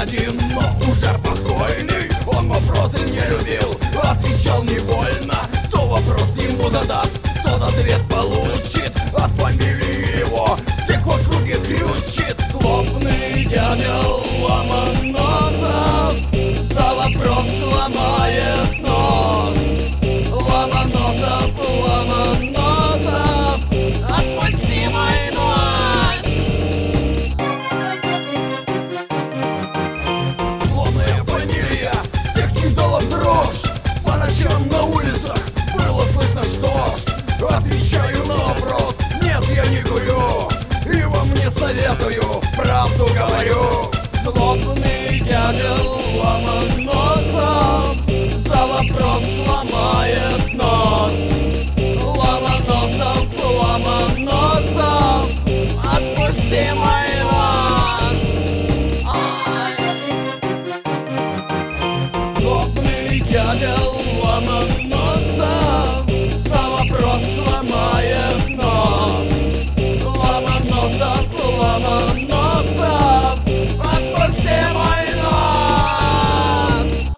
один, но уже покойный. Он вопросы не любил, отвечал невольно. Кто вопрос ему задаст, тот ответ получит. Отбомбили его, всех в округе крючит. Злобный дядя Ломоносов за вопрос сломает нос. Ломоносов, Ломоносов, отпусти мой нос. Злобная фамилия, всех кидала в дрожь. По ночам на улицах было слышно, что ж. Отвечаю на вопрос, нет, я не курю, и вам не советую, правду говорю. Злобный дядя Ломоносов за вопрос сломает нос. Ломоносов, Ломоносов, отпусти мой нос. Ай. Злобный дядя Ломоносов